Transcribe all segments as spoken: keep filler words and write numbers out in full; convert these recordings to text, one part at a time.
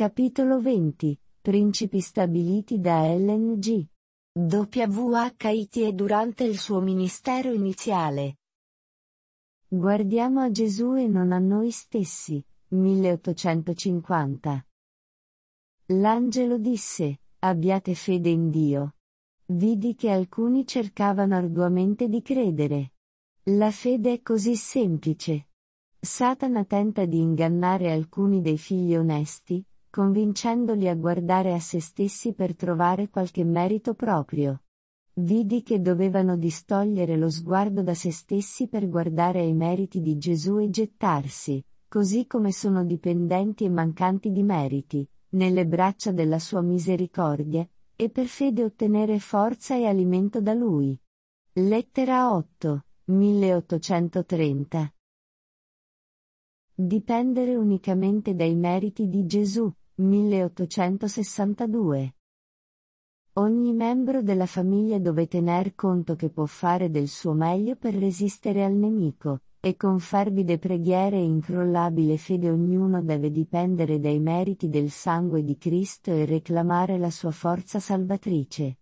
Capitolo venti. Principi stabiliti da Ellen G. White durante il suo ministero iniziale. Guardiamo a Gesù e non a noi stessi. milleottocentocinquanta. L'angelo disse: abbiate fede in Dio. Vidi che alcuni cercavano arduamente di credere. La fede è così semplice. Satana tenta di ingannare alcuni dei figli onesti, convincendoli a guardare a se stessi per trovare qualche merito proprio. Vidi che dovevano distogliere lo sguardo da se stessi per guardare ai meriti di Gesù e gettarsi, così come sono dipendenti e mancanti di meriti, nelle braccia della sua misericordia, e per fede ottenere forza e alimento da Lui. Lettera otto, milleottocentotrenta. Dipendere unicamente dai meriti di Gesù, milleottocentosessantadue. Ogni membro della famiglia deve tener conto che può fare del suo meglio per resistere al nemico, e con fervide preghiere e incrollabile fede ognuno deve dipendere dai meriti del sangue di Cristo e reclamare la sua forza salvatrice.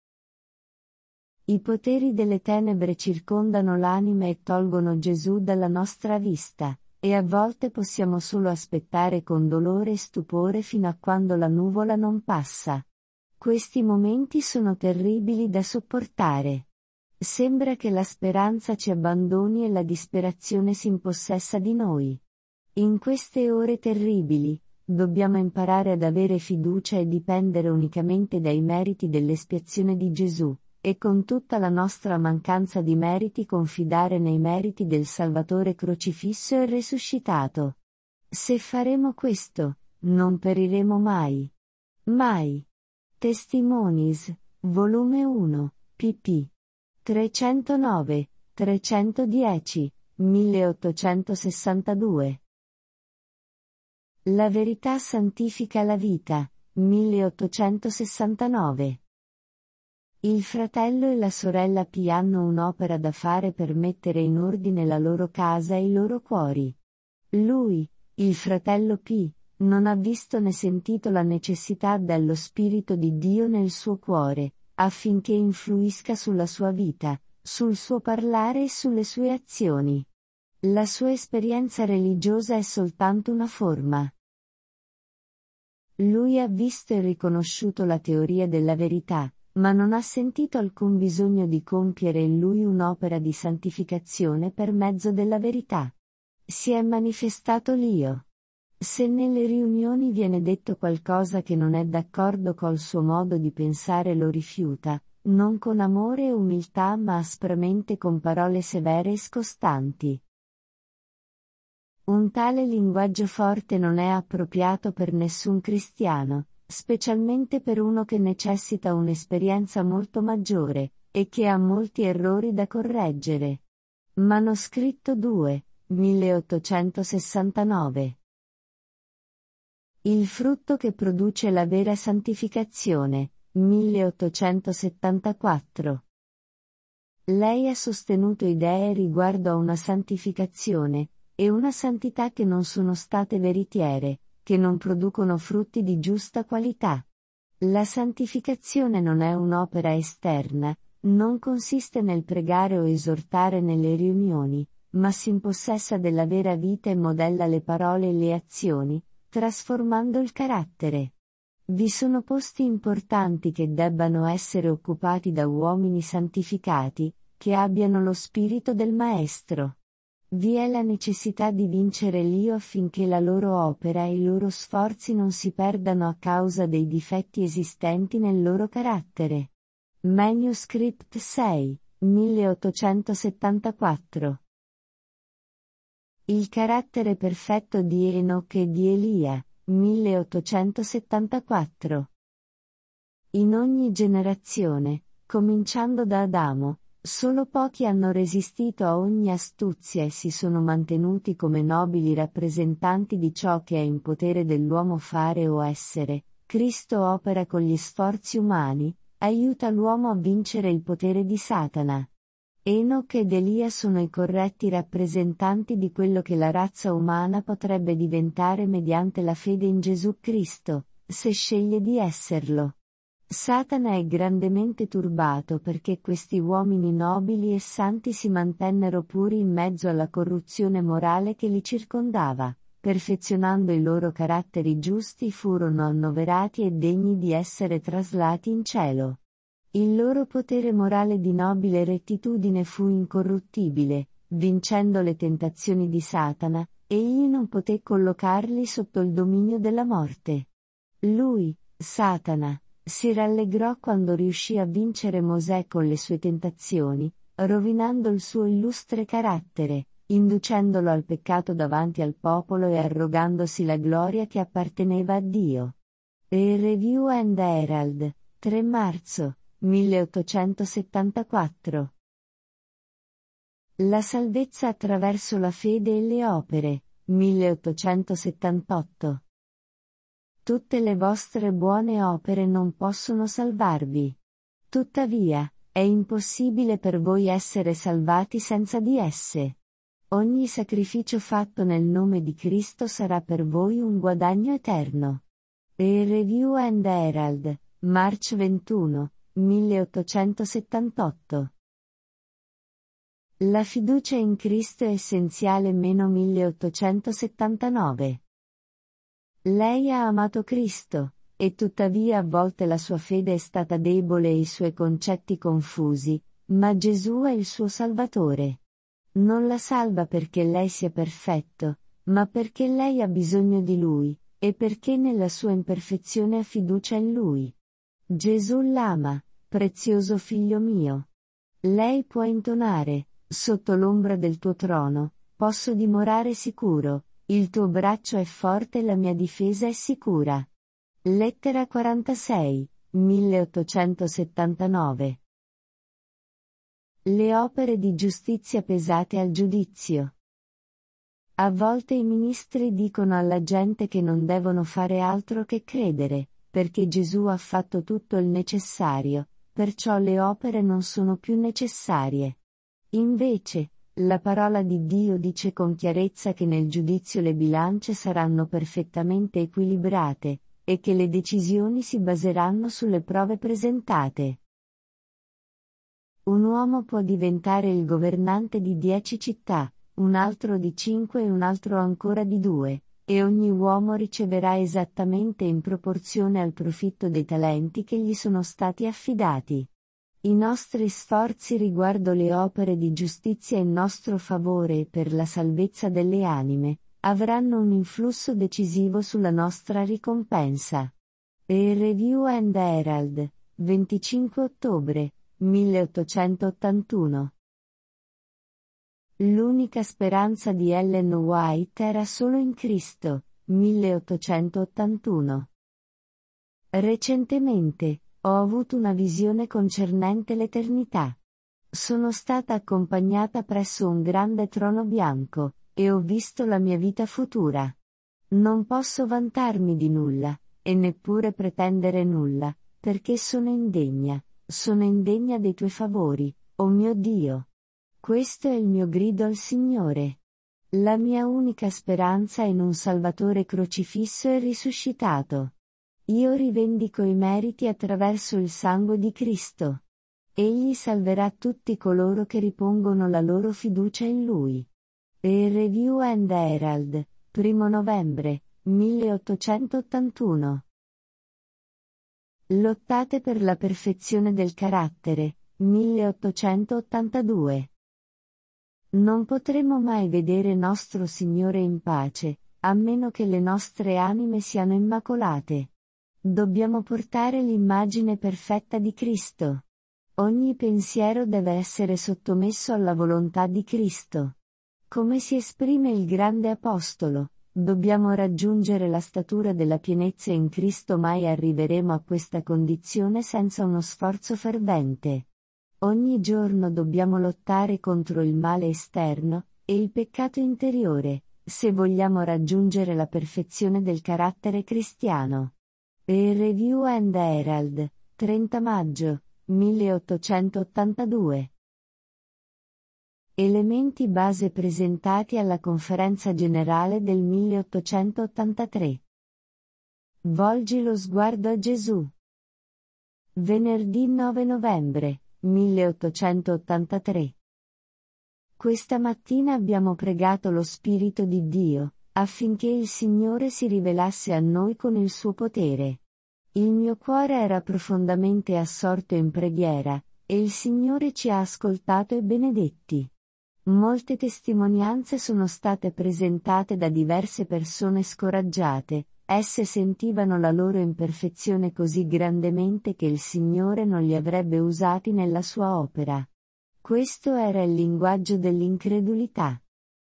I poteri delle tenebre circondano l'anima e tolgono Gesù dalla nostra vista, e a volte possiamo solo aspettare con dolore e stupore fino a quando la nuvola non passa. Questi momenti sono terribili da sopportare. Sembra che la speranza ci abbandoni e la disperazione si impossessa di noi. In queste ore terribili, dobbiamo imparare ad avere fiducia e dipendere unicamente dai meriti dell'espiazione di Gesù, e con tutta la nostra mancanza di meriti confidare nei meriti del Salvatore crocifisso e risuscitato. Se faremo questo, non periremo mai. Mai. Testimonies, volume uno, pp. trecentonove, trecentodieci, milleottocentosessantadue. La verità santifica la vita, milleottocentosessantanove. Il fratello e la sorella P hanno un'opera da fare per mettere in ordine la loro casa e i loro cuori. Lui, il fratello P, non ha visto né sentito la necessità dello Spirito di Dio nel suo cuore, affinché influisca sulla sua vita, sul suo parlare e sulle sue azioni. La sua esperienza religiosa è soltanto una forma. Lui ha visto e riconosciuto la teoria della verità, ma non ha sentito alcun bisogno di compiere in lui un'opera di santificazione per mezzo della verità. Si è manifestato l'Io. Se nelle riunioni viene detto qualcosa che non è d'accordo col suo modo di pensare lo rifiuta, non con amore e umiltà ma aspramente con parole severe e scostanti. Un tale linguaggio forte non è appropriato per nessun cristiano, specialmente per uno che necessita un'esperienza molto maggiore, e che ha molti errori da correggere. Manoscritto due, milleottocentosessantanove. Il frutto che produce la vera santificazione, milleottocentosettantaquattro. Lei ha sostenuto idee riguardo a una santificazione, e una santità che non sono state veritiere, che non producono frutti di giusta qualità. La santificazione non è un'opera esterna, non consiste nel pregare o esortare nelle riunioni, ma si impossessa della vera vita e modella le parole e le azioni, trasformando il carattere. Vi sono posti importanti che debbano essere occupati da uomini santificati, che abbiano lo spirito del Maestro. Vi è la necessità di vincere l'Io affinché la loro opera e i loro sforzi non si perdano a causa dei difetti esistenti nel loro carattere. Manuscript sei, milleottocentosettantaquattro. Il carattere perfetto di Enoch e di Elia, milleottocentosettantaquattro. In ogni generazione, cominciando da Adamo, solo pochi hanno resistito a ogni astuzia e si sono mantenuti come nobili rappresentanti di ciò che è in potere dell'uomo fare o essere. Cristo opera con gli sforzi umani, aiuta l'uomo a vincere il potere di Satana. Enoch ed Elia sono i corretti rappresentanti di quello che la razza umana potrebbe diventare mediante la fede in Gesù Cristo, se sceglie di esserlo. Satana è grandemente turbato perché questi uomini nobili e santi si mantennero puri in mezzo alla corruzione morale che li circondava, perfezionando i loro caratteri giusti furono annoverati e degni di essere traslati in cielo. Il loro potere morale di nobile rettitudine fu incorruttibile, vincendo le tentazioni di Satana, egli non poté collocarli sotto il dominio della morte. Lui, Satana, si rallegrò quando riuscì a vincere Mosè con le sue tentazioni, rovinando il suo illustre carattere, inducendolo al peccato davanti al popolo e arrogandosi la gloria che apparteneva a Dio. E Review and Herald, tre marzo milleottocentosettantaquattro. La salvezza attraverso la fede e le opere, milleottocentosettantotto. Tutte le vostre buone opere non possono salvarvi. Tuttavia, è impossibile per voi essere salvati senza di esse. Ogni sacrificio fatto nel nome di Cristo sarà per voi un guadagno eterno. E Review and Herald, March ventuno, milleottocentosettantotto. La fiducia in Cristo è essenziale meno milleottocentosettantanove. Lei ha amato Cristo, e tuttavia a volte la sua fede è stata debole e i suoi concetti confusi, ma Gesù è il suo Salvatore. Non la salva perché lei sia perfetto, ma perché lei ha bisogno di Lui, e perché nella sua imperfezione ha fiducia in Lui. Gesù l'ama, prezioso figlio mio. Lei può intonare, sotto l'ombra del tuo trono, posso dimorare sicuro, il tuo braccio è forte e la mia difesa è sicura. Lettera quarantasei, milleottocentosettantanove. Le opere di giustizia pesate al giudizio. A volte i ministri dicono alla gente che non devono fare altro che credere, perché Gesù ha fatto tutto il necessario, perciò le opere non sono più necessarie. Invece, la parola di Dio dice con chiarezza che nel giudizio le bilance saranno perfettamente equilibrate, e che le decisioni si baseranno sulle prove presentate. Un uomo può diventare il governante di dieci città, un altro di cinque e un altro ancora di due, e ogni uomo riceverà esattamente in proporzione al profitto dei talenti che gli sono stati affidati. I nostri sforzi riguardo le opere di giustizia in nostro favore e per la salvezza delle anime, avranno un influsso decisivo sulla nostra ricompensa. E Review and Herald, venticinque ottobre, milleottocentottantuno. L'unica speranza di Ellen White era solo in Cristo, milleottocentottantuno. Recentemente, ho avuto una visione concernente l'eternità. Sono stata accompagnata presso un grande trono bianco, e ho visto la mia vita futura. Non posso vantarmi di nulla, e neppure pretendere nulla, perché sono indegna, sono indegna dei tuoi favori, o mio Dio. Questo è il mio grido al Signore. La mia unica speranza è in un Salvatore crocifisso e risuscitato. Io rivendico i meriti attraverso il sangue di Cristo. Egli salverà tutti coloro che ripongono la loro fiducia in Lui. E Review and Herald, primo novembre, milleottocentottantuno. Lottate per la perfezione del carattere, milleottocentottantadue. Non potremo mai vedere nostro Signore in pace, a meno che le nostre anime siano immacolate. Dobbiamo portare l'immagine perfetta di Cristo. Ogni pensiero deve essere sottomesso alla volontà di Cristo. Come si esprime il grande apostolo, dobbiamo raggiungere la statura della pienezza in Cristo, mai arriveremo a questa condizione senza uno sforzo fervente. Ogni giorno dobbiamo lottare contro il male esterno, e il peccato interiore, se vogliamo raggiungere la perfezione del carattere cristiano. E Review and Herald, trenta maggio, milleottocentottantadue. Elementi base presentati alla Conferenza Generale del milleottocentottantatré. Volgi lo sguardo a Gesù. Venerdì nove novembre, milleottocentottantatré. Questa mattina abbiamo pregato lo Spirito di Dio, affinché il Signore si rivelasse a noi con il suo potere. Il mio cuore era profondamente assorto in preghiera, e il Signore ci ha ascoltato e benedetti. Molte testimonianze sono state presentate da diverse persone scoraggiate, esse sentivano la loro imperfezione così grandemente che il Signore non li avrebbe usati nella sua opera. Questo era il linguaggio dell'incredulità.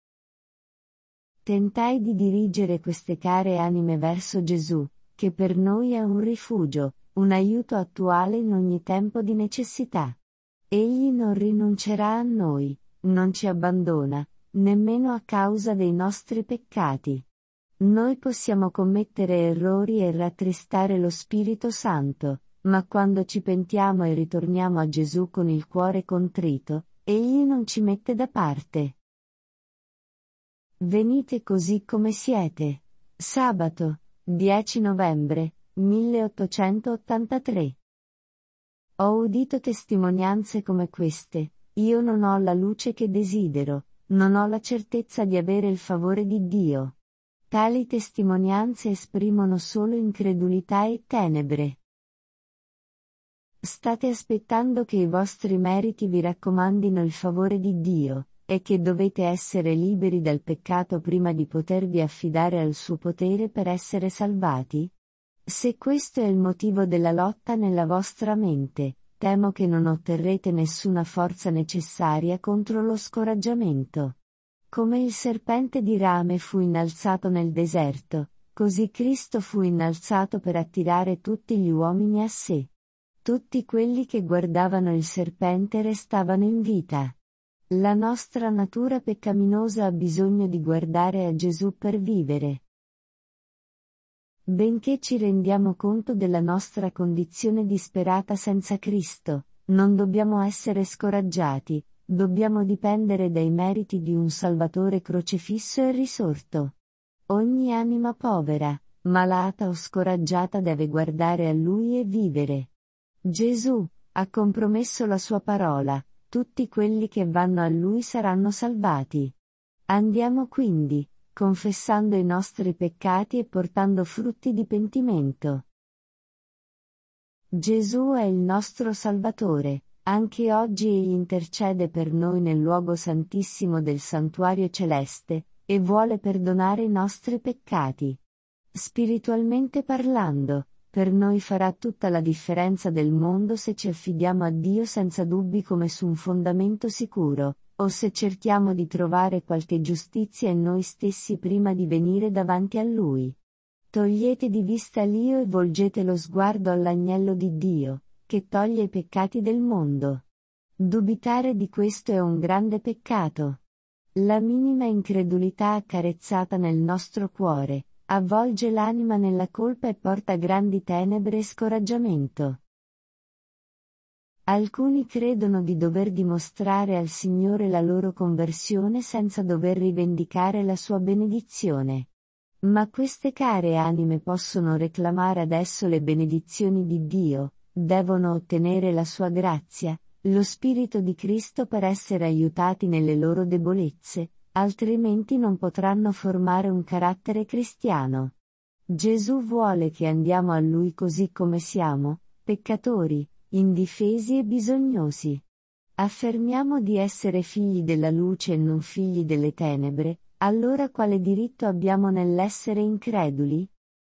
Tentai di dirigere queste care anime verso Gesù, che per noi è un rifugio, un aiuto attuale in ogni tempo di necessità. Egli non rinuncerà a noi, non ci abbandona, nemmeno a causa dei nostri peccati. Noi possiamo commettere errori e rattristare lo Spirito Santo, ma quando ci pentiamo e ritorniamo a Gesù con il cuore contrito, Egli non ci mette da parte. Venite così come siete. Sabato, dieci novembre, milleottocentottantatré. Ho udito testimonianze come queste: io non ho la luce che desidero, non ho la certezza di avere il favore di Dio. Tali testimonianze esprimono solo incredulità e tenebre. State aspettando che i vostri meriti vi raccomandino il favore di Dio, e che dovete essere liberi dal peccato prima di potervi affidare al suo potere per essere salvati? Se questo è il motivo della lotta nella vostra mente, temo che non otterrete nessuna forza necessaria contro lo scoraggiamento. Come il serpente di rame fu innalzato nel deserto, così Cristo fu innalzato per attirare tutti gli uomini a sé. Tutti quelli che guardavano il serpente restavano in vita. La nostra natura peccaminosa ha bisogno di guardare a Gesù per vivere. Benché ci rendiamo conto della nostra condizione disperata senza Cristo, non dobbiamo essere scoraggiati, dobbiamo dipendere dai meriti di un Salvatore crocifisso e risorto. Ogni anima povera, malata o scoraggiata deve guardare a Lui e vivere. Gesù ha compromesso la sua parola: tutti quelli che vanno a Lui saranno salvati. Andiamo quindi, confessando i nostri peccati e portando frutti di pentimento. Gesù è il nostro Salvatore, anche oggi Egli intercede per noi nel luogo santissimo del santuario celeste, e vuole perdonare i nostri peccati. Spiritualmente parlando, per noi farà tutta la differenza del mondo se ci affidiamo a Dio senza dubbi come su un fondamento sicuro, o se cerchiamo di trovare qualche giustizia in noi stessi prima di venire davanti a Lui. Togliete di vista l'io e volgete lo sguardo all'agnello di Dio, che toglie i peccati del mondo. Dubitare di questo è un grande peccato. La minima incredulità accarezzata nel nostro cuore avvolge l'anima nella colpa e porta grandi tenebre e scoraggiamento. Alcuni credono di dover dimostrare al Signore la loro conversione senza dover rivendicare la sua benedizione. Ma queste care anime possono reclamare adesso le benedizioni di Dio, devono ottenere la sua grazia, lo Spirito di Cristo per essere aiutati nelle loro debolezze, altrimenti non potranno formare un carattere cristiano. Gesù vuole che andiamo a Lui così come siamo, peccatori, indifesi e bisognosi. Affermiamo di essere figli della luce e non figli delle tenebre, allora quale diritto abbiamo nell'essere increduli?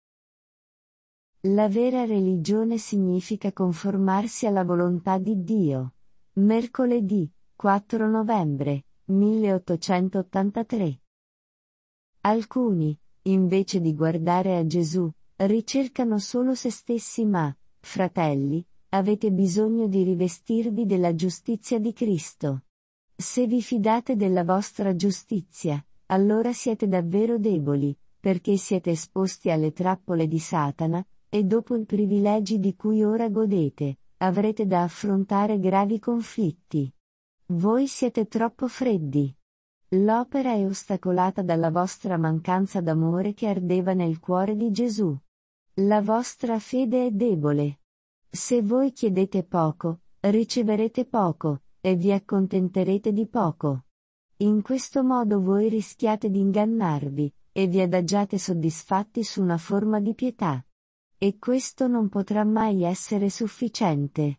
La vera religione significa conformarsi alla volontà di Dio. Mercoledì, quattro novembre, milleottocentottantatré. Alcuni, invece di guardare a Gesù, ricercano solo se stessi ma, fratelli, avete bisogno di rivestirvi della giustizia di Cristo. Se vi fidate della vostra giustizia, allora siete davvero deboli, perché siete esposti alle trappole di Satana, e dopo i privilegi di cui ora godete, avrete da affrontare gravi conflitti. Voi siete troppo freddi. L'opera è ostacolata dalla vostra mancanza d'amore che ardeva nel cuore di Gesù. La vostra fede è debole. Se voi chiedete poco, riceverete poco, e vi accontenterete di poco. In questo modo voi rischiate di ingannarvi, e vi adagiate soddisfatti su una forma di pietà. E questo non potrà mai essere sufficiente.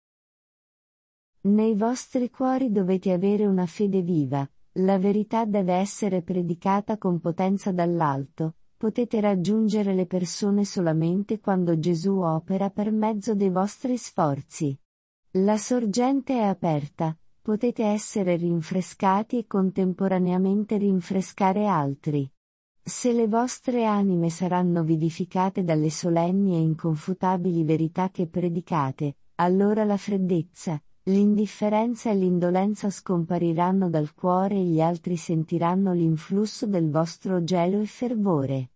Nei vostri cuori dovete avere una fede viva, la verità deve essere predicata con potenza dall'alto, potete raggiungere le persone solamente quando Gesù opera per mezzo dei vostri sforzi. La sorgente è aperta, potete essere rinfrescati e contemporaneamente rinfrescare altri. Se le vostre anime saranno vivificate dalle solenni e inconfutabili verità che predicate, allora la freddezza, l'indifferenza e l'indolenza scompariranno dal cuore e gli altri sentiranno l'influsso del vostro gelo e fervore.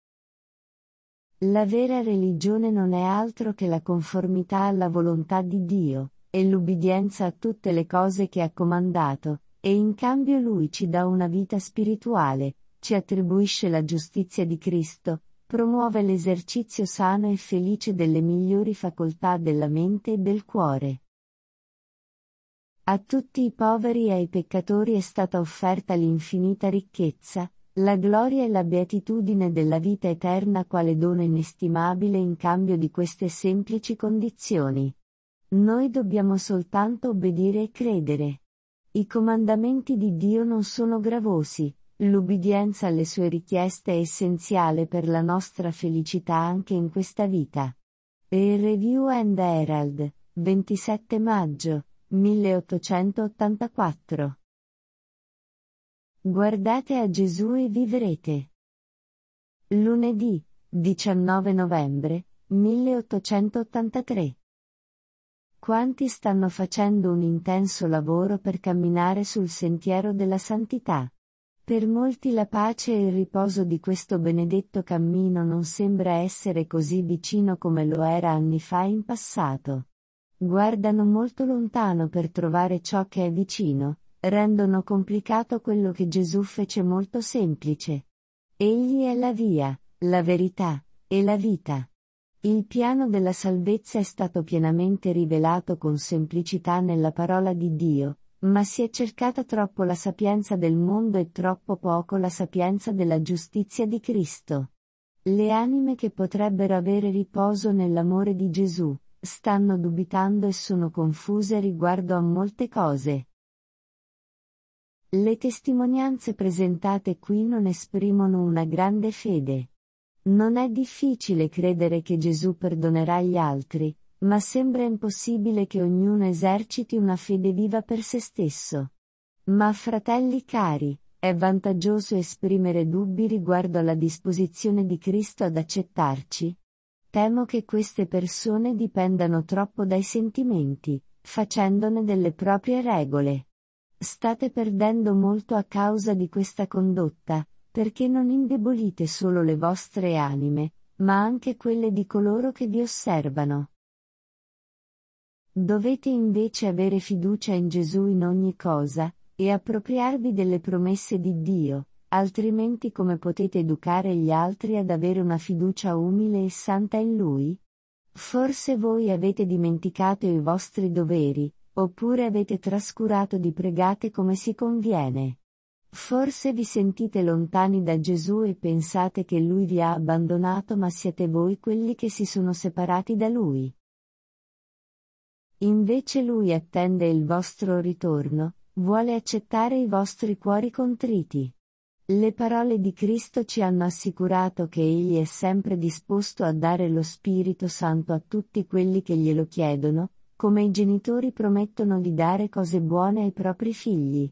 La vera religione non è altro che la conformità alla volontà di Dio, e l'ubbidienza a tutte le cose che ha comandato, e in cambio Lui ci dà una vita spirituale, ci attribuisce la giustizia di Cristo, promuove l'esercizio sano e felice delle migliori facoltà della mente e del cuore. A tutti i poveri e ai peccatori è stata offerta l'infinita ricchezza, la gloria e la beatitudine della vita eterna quale dono inestimabile in cambio di queste semplici condizioni. Noi dobbiamo soltanto obbedire e credere. I comandamenti di Dio non sono gravosi, l'ubbidienza alle sue richieste è essenziale per la nostra felicità anche in questa vita. Il Review and Herald, ventisette maggio milleottocentottantaquattro. Guardate a Gesù e vivrete. Lunedì, diciannove novembre, milleottocentottantatré. Quanti stanno facendo un intenso lavoro per camminare sul sentiero della santità? Per molti la pace e il riposo di questo benedetto cammino non sembra essere così vicino come lo era anni fa in passato. Guardano molto lontano per trovare ciò che è vicino, rendono complicato quello che Gesù fece molto semplice. Egli è la via, la verità, e la vita. Il piano della salvezza è stato pienamente rivelato con semplicità nella parola di Dio, ma si è cercata troppo la sapienza del mondo e troppo poco la sapienza della giustizia di Cristo. Le anime che potrebbero avere riposo nell'amore di Gesù, stanno dubitando e sono confuse riguardo a molte cose. Le testimonianze presentate qui non esprimono una grande fede. Non è difficile credere che Gesù perdonerà gli altri, ma sembra impossibile che ognuno eserciti una fede viva per se stesso. Ma fratelli cari, è vantaggioso esprimere dubbi riguardo alla disposizione di Cristo ad accettarci? Temo che queste persone dipendano troppo dai sentimenti, facendone delle proprie regole. State perdendo molto a causa di questa condotta, perché non indebolite solo le vostre anime, ma anche quelle di coloro che vi osservano. Dovete invece avere fiducia in Gesù in ogni cosa, e appropriarvi delle promesse di Dio, altrimenti come potete educare gli altri ad avere una fiducia umile e santa in Lui? Forse voi avete dimenticato i vostri doveri, oppure avete trascurato di pregare come si conviene. Forse vi sentite lontani da Gesù e pensate che Lui vi ha abbandonato, ma siete voi quelli che si sono separati da Lui. Invece Lui attende il vostro ritorno, vuole accettare i vostri cuori contriti. Le parole di Cristo ci hanno assicurato che Egli è sempre disposto a dare lo Spirito Santo a tutti quelli che glielo chiedono, come i genitori promettono di dare cose buone ai propri figli.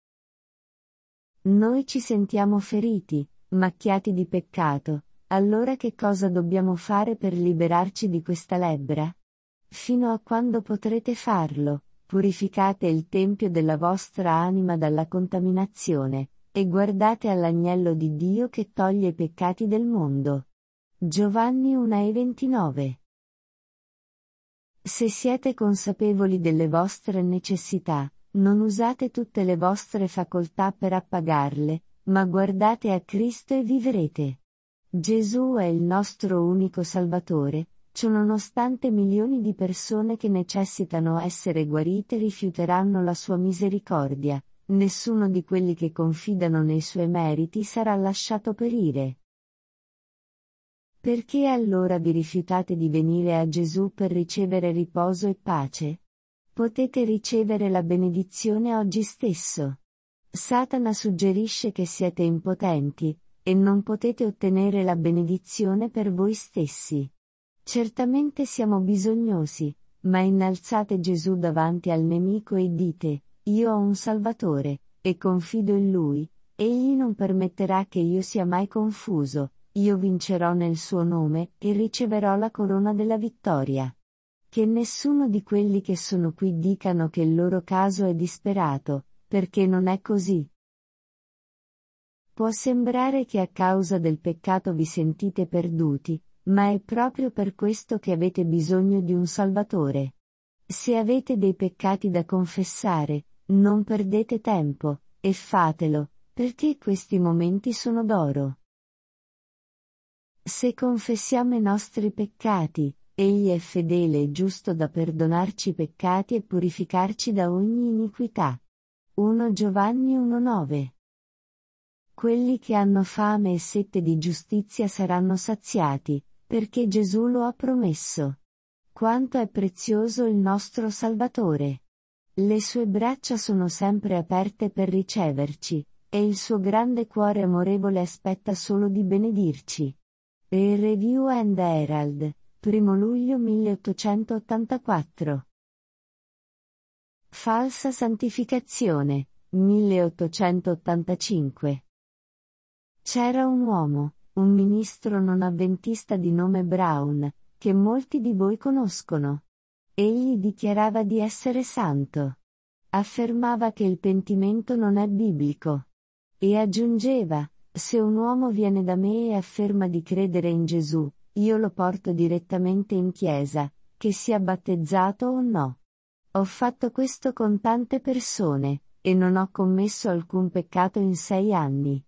Noi ci sentiamo feriti, macchiati di peccato, allora che cosa dobbiamo fare per liberarci di questa lebbra? Fino a quando potrete farlo, purificate il tempio della vostra anima dalla contaminazione, e guardate all'agnello di Dio che toglie i peccati del mondo. Giovanni uno e ventinove. Se siete consapevoli delle vostre necessità, non usate tutte le vostre facoltà per appagarle, ma guardate a Cristo e vivrete. Gesù è il nostro unico Salvatore, ciononostante milioni di persone che necessitano essere guarite rifiuteranno la sua misericordia, nessuno di quelli che confidano nei suoi meriti sarà lasciato perire. Perché allora vi rifiutate di venire a Gesù per ricevere riposo e pace? Potete ricevere la benedizione oggi stesso. Satana suggerisce che siete impotenti, e non potete ottenere la benedizione per voi stessi. Certamente siamo bisognosi, ma innalzate Gesù davanti al nemico e dite, io ho un Salvatore, e confido in Lui, egli non permetterà che io sia mai confuso, io vincerò nel suo nome, e riceverò la corona della vittoria. Che nessuno di quelli che sono qui dicano che il loro caso è disperato, perché non è così. Può sembrare che a causa del peccato vi sentite perduti, ma è proprio per questo che avete bisogno di un Salvatore. Se avete dei peccati da confessare, non perdete tempo, e fatelo, perché questi momenti sono d'oro. Se confessiamo i nostri peccati, Egli è fedele e giusto da perdonarci i peccati e purificarci da ogni iniquità. primo Giovanni uno nove. Quelli che hanno fame e sete di giustizia saranno saziati, perché Gesù lo ha promesso. Quanto è prezioso il nostro Salvatore! Le sue braccia sono sempre aperte per riceverci, e il suo grande cuore amorevole aspetta solo di benedirci. Il Review and Herald, primo luglio milleottocentottantaquattro. Falsa santificazione, milleottocentottantacinque. C'era un uomo, un ministro non avventista di nome Brown, che molti di voi conoscono. Egli dichiarava di essere santo. Affermava che il pentimento non è biblico. E aggiungeva, se un uomo viene da me e afferma di credere in Gesù, io lo porto direttamente in chiesa, che sia battezzato o no. Ho fatto questo con tante persone, e non ho commesso alcun peccato in sei anni.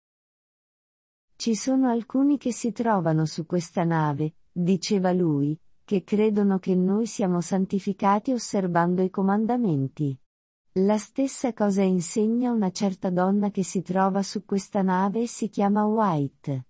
Ci sono alcuni che si trovano su questa nave, diceva lui, che credono che noi siamo santificati osservando i comandamenti. La stessa cosa insegna una certa donna che si trova su questa nave e si chiama White.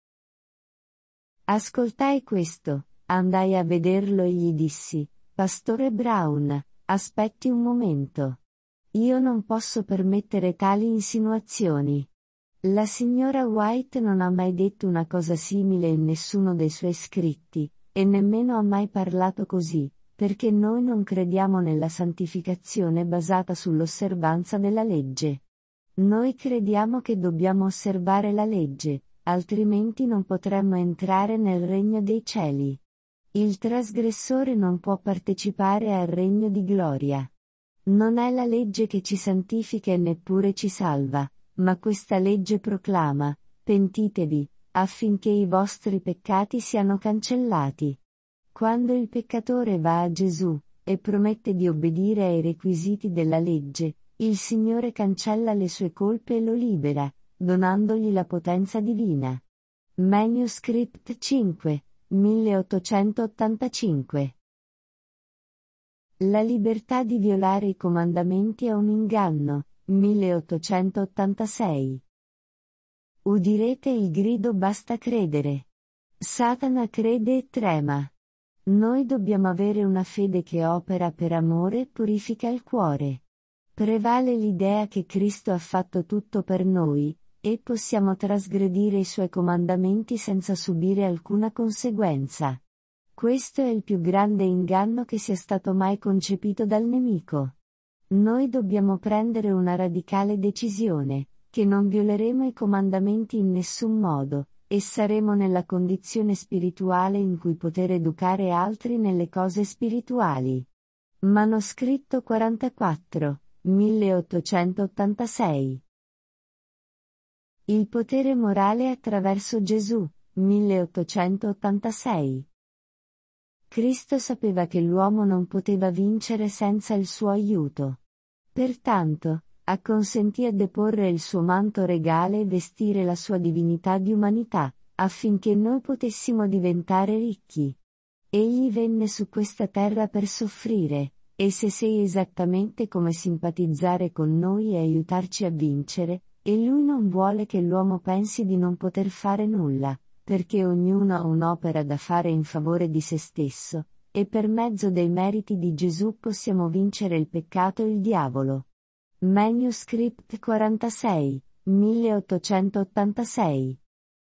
Ascoltai questo, andai a vederlo e gli dissi, Pastore Brown, aspetti un momento. Io non posso permettere tali insinuazioni. La signora White non ha mai detto una cosa simile in nessuno dei suoi scritti, e nemmeno ha mai parlato così, perché noi non crediamo nella santificazione basata sull'osservanza della legge. Noi crediamo che dobbiamo osservare la legge, altrimenti non potremmo entrare nel regno dei cieli. Il trasgressore non può partecipare al regno di gloria. Non è la legge che ci santifica e neppure ci salva, ma questa legge proclama, pentitevi, affinché i vostri peccati siano cancellati. Quando il peccatore va a Gesù, e promette di obbedire ai requisiti della legge, il Signore cancella le sue colpe e lo libera, donandogli la potenza divina. Manuscript cinque, milleottocentottantacinque. La libertà di violare i comandamenti è un inganno, milleottocentottantasei. Udirete il grido basta credere. Satana crede e trema. Noi dobbiamo avere una fede che opera per amore e purifica il cuore. Prevale l'idea che Cristo ha fatto tutto per noi, e possiamo trasgredire i suoi comandamenti senza subire alcuna conseguenza. Questo è il più grande inganno che sia stato mai concepito dal nemico. Noi dobbiamo prendere una radicale decisione, che non violeremo i comandamenti in nessun modo, e saremo nella condizione spirituale in cui poter educare altri nelle cose spirituali. Manoscritto quarantaquattro, milleottocentottantasei. Il potere morale attraverso Gesù, milleottocentottantasei. Cristo sapeva che l'uomo non poteva vincere senza il suo aiuto. Pertanto, acconsentì a deporre il suo manto regale e vestire la sua divinità di umanità, affinché noi potessimo diventare ricchi. Egli venne su questa terra per soffrire, e se sei esattamente come simpatizzare con noi e aiutarci a vincere, e lui non vuole che l'uomo pensi di non poter fare nulla, perché ognuno ha un'opera da fare in favore di se stesso, e per mezzo dei meriti di Gesù possiamo vincere il peccato e il diavolo. Manuscript quarantasei, milleottocentottantasei.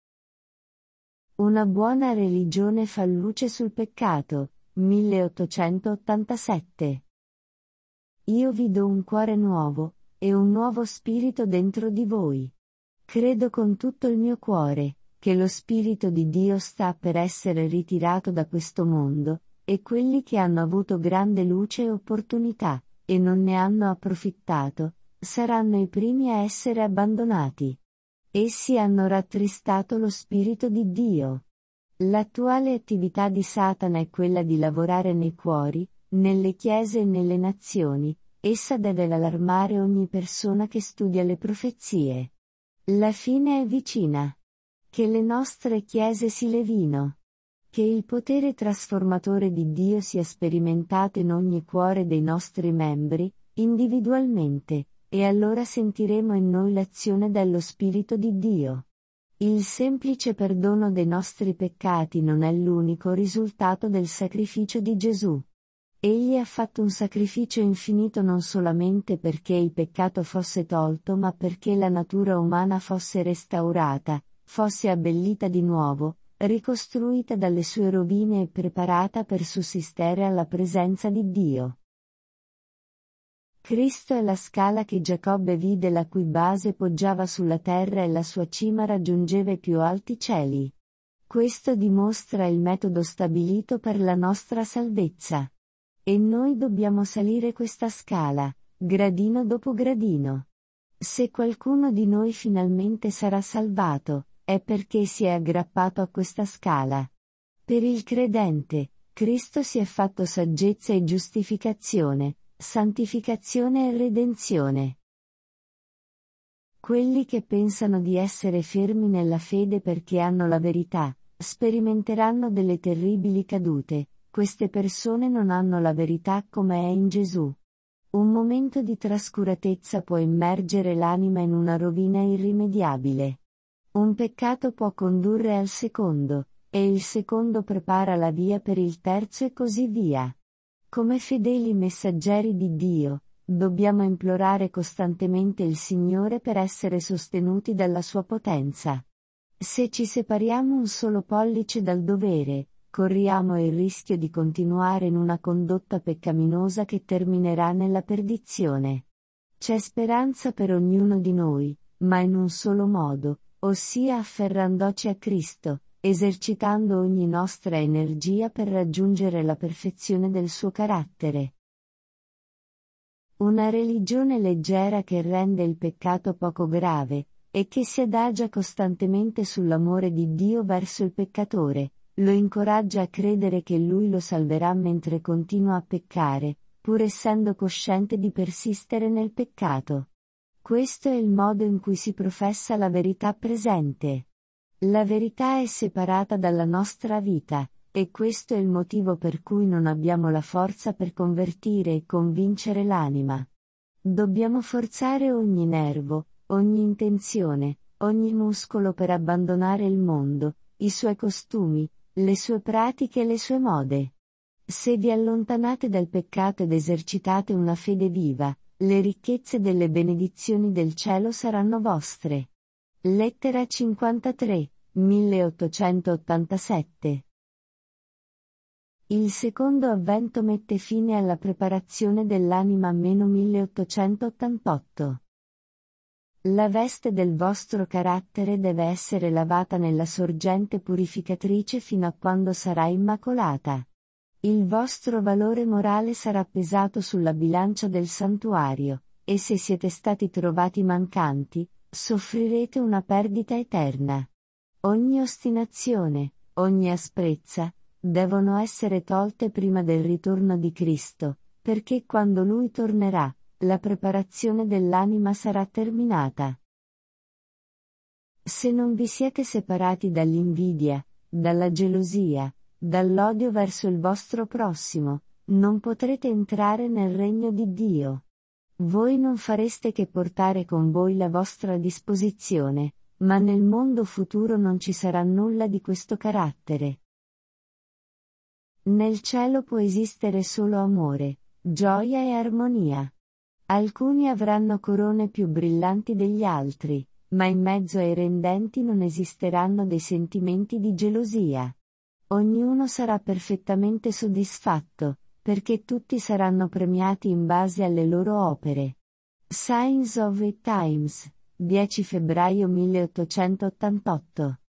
Una buona religione fa luce sul peccato, milleottocentottantasette. Io vi do un cuore nuovo, e un nuovo spirito dentro di voi. Credo con tutto il mio cuore, che lo Spirito di Dio sta per essere ritirato da questo mondo, e quelli che hanno avuto grande luce e opportunità, e non ne hanno approfittato, saranno i primi a essere abbandonati. Essi hanno rattristato lo Spirito di Dio. L'attuale attività di Satana è quella di lavorare nei cuori, nelle chiese e nelle nazioni. Essa deve allarmare ogni persona che studia le profezie. La fine è vicina. Che le nostre chiese si levino. Che il potere trasformatore di Dio sia sperimentato in ogni cuore dei nostri membri, individualmente, e allora sentiremo in noi l'azione dello Spirito di Dio. Il semplice perdono dei nostri peccati non è l'unico risultato del sacrificio di Gesù. Egli ha fatto un sacrificio infinito non solamente perché il peccato fosse tolto ma perché la natura umana fosse restaurata, fosse abbellita di nuovo, ricostruita dalle sue rovine e preparata per sussistere alla presenza di Dio. Cristo è la scala che Giacobbe vide la cui base poggiava sulla terra e la sua cima raggiungeva i più alti cieli. Questo dimostra il metodo stabilito per la nostra salvezza. E noi dobbiamo salire questa scala, gradino dopo gradino. Se qualcuno di noi finalmente sarà salvato, è perché si è aggrappato a questa scala. Per il credente, Cristo si è fatto saggezza e giustificazione, santificazione e redenzione. Quelli che pensano di essere fermi nella fede perché hanno la verità, sperimenteranno delle terribili cadute. Queste persone non hanno la verità come è in Gesù. Un momento di trascuratezza può immergere l'anima in una rovina irrimediabile. Un peccato può condurre al secondo, e il secondo prepara la via per il terzo e così via. Come fedeli messaggeri di Dio, dobbiamo implorare costantemente il Signore per essere sostenuti dalla sua potenza. Se ci separiamo un solo pollice dal dovere, corriamo il rischio di continuare in una condotta peccaminosa che terminerà nella perdizione. C'è speranza per ognuno di noi, ma in un solo modo, ossia afferrandoci a Cristo, esercitando ogni nostra energia per raggiungere la perfezione del suo carattere. Una religione leggera che rende il peccato poco grave, e che si adagia costantemente sull'amore di Dio verso il peccatore, lo incoraggia a credere che Lui lo salverà mentre continua a peccare, pur essendo cosciente di persistere nel peccato. Questo è il modo in cui si professa la verità presente. La verità è separata dalla nostra vita, e questo è il motivo per cui non abbiamo la forza per convertire e convincere l'anima. Dobbiamo forzare ogni nervo, ogni intenzione, ogni muscolo per abbandonare il mondo, i suoi costumi, le sue pratiche e le sue mode. Se vi allontanate dal peccato ed esercitate una fede viva, le ricchezze delle benedizioni del cielo saranno vostre. Lettera cinquantatré, milleottocentottantasette. Il secondo avvento mette fine alla preparazione dell'anima milleottocentottantotto. La veste del vostro carattere deve essere lavata nella sorgente purificatrice fino a quando sarà immacolata. Il vostro valore morale sarà pesato sulla bilancia del santuario, e se siete stati trovati mancanti, soffrirete una perdita eterna. Ogni ostinazione, ogni asprezza, devono essere tolte prima del ritorno di Cristo, perché quando Lui tornerà, la preparazione dell'anima sarà terminata. Se non vi siete separati dall'invidia, dalla gelosia, dall'odio verso il vostro prossimo, non potrete entrare nel regno di Dio. Voi non fareste che portare con voi la vostra disposizione, ma nel mondo futuro non ci sarà nulla di questo carattere. Nel cielo può esistere solo amore, gioia e armonia. Alcuni avranno corone più brillanti degli altri, ma in mezzo ai rendenti non esisteranno dei sentimenti di gelosia. Ognuno sarà perfettamente soddisfatto, perché tutti saranno premiati in base alle loro opere. Signs of the Times, dieci febbraio milleottocentottantotto